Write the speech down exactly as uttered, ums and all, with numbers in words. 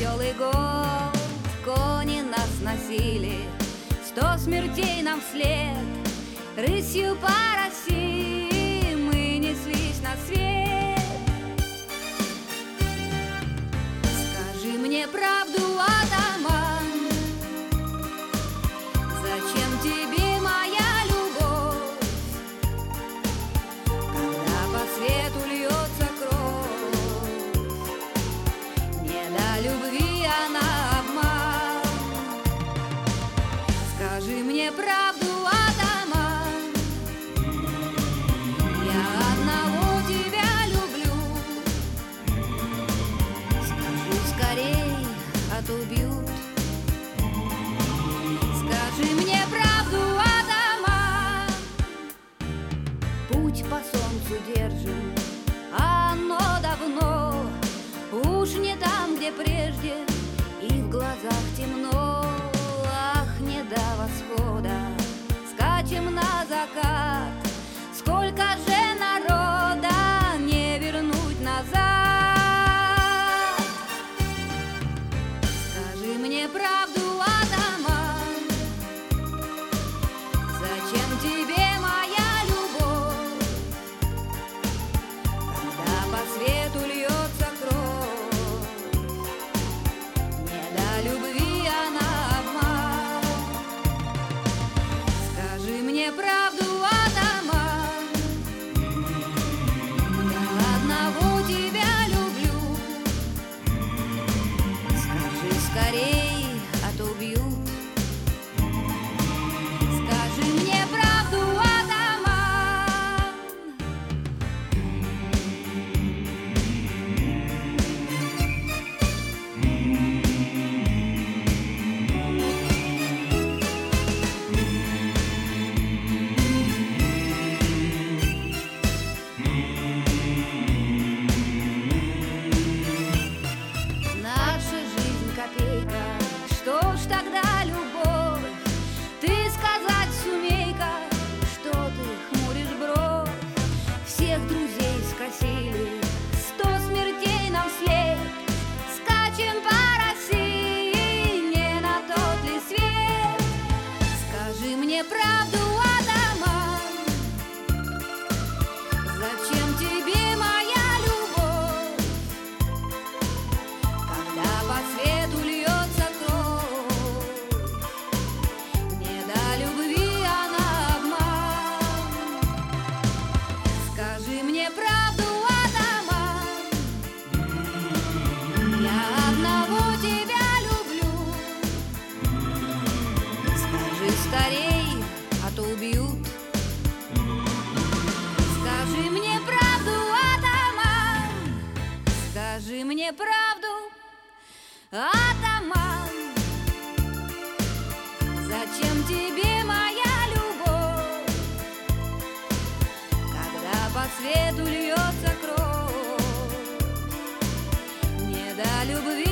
веселый год. Кони нас носили, сто смертей нам вслед. Рысью по России мы неслись на свет. Скажи мне правду, атаман, зачем тебе моя любовь, когда по свету льется кровь? Не до любви она обман. Скажи мне правду, атаман, я одного тебя люблю. Скажи скорей, а то убьют. Скажи мне правду, атаман. Путь по солнцу держим, а оно давно уж не там, где прежде, и в глазах темно. Ах, не до восхода, скачем на закат. Сколько же народа не вернуть назад. Скажи мне правду, атаман, зачем тебе моя любовь, когда по свету льется кровь? Не до любви она обман. Скажи мне правду, атаман, я одного тебя люблю. Скажи скорей, а то убьют. Скажи мне правду, атаман. Наша жизнь копейка, что ж тогда любовь? Ты сказать сумей-ка, что ты хмуришь бровь. Всех друзей скосили, сто смертей нам вслед. Скачем по России, не на тот ли свет? Скажи мне правду, атаман, зачем тебе моя любовь, когда по свету льется кровь? Не до любви она обман. Скажи мне правду, атаман, я одного тебя люблю. Скажи скорей, а то убьют. Скажи мне правду, атаман, скажи мне правду, атаман, зачем тебе моя любовь, когда по свету льется кровь? Не до любви